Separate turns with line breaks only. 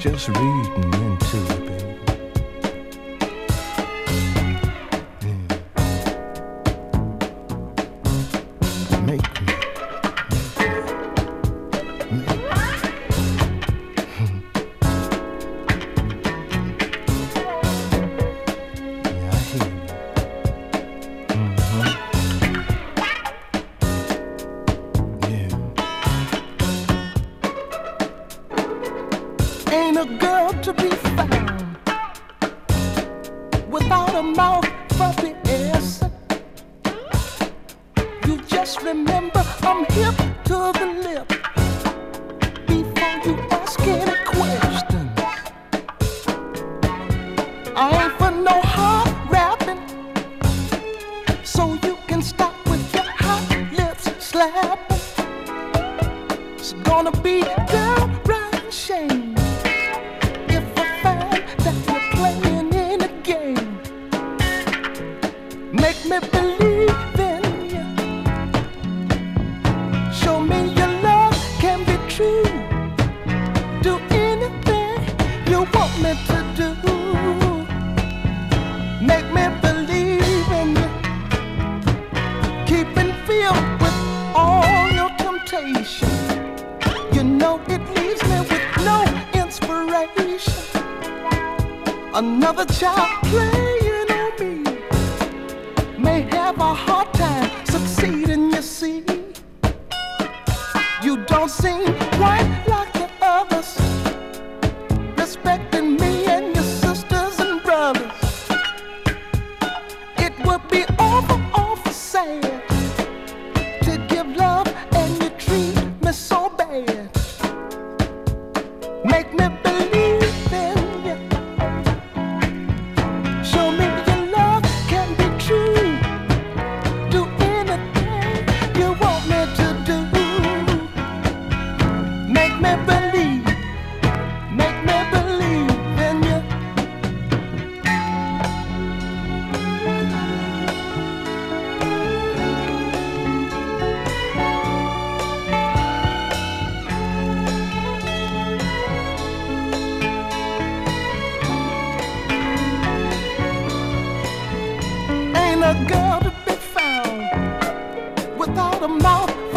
just reading into it, baby. Ain't a girl to be found without a mouth for the ass. You just remember I'm hip to the lip before you ask any questions. I ain't for no hard rapping, so you can stop with your hot lips slapping. It's gonna be downright shame make me believe in you. Show me your love can be true. Do anything you want me to do. Make me believe in you. Keep and feel with all your temptation. You know it leaves me with no inspiration. Another child playing on me may have a hard time succeeding, you see. You don't seem quite like the others, respecting me and your sisters and brothers. It would be awful, awful sad to give love and you treat me so bad. Make me believe in you. Show me your love can be true. Do anything you want me to do. Make me believe in you. Ain't a girl to be found without a mouth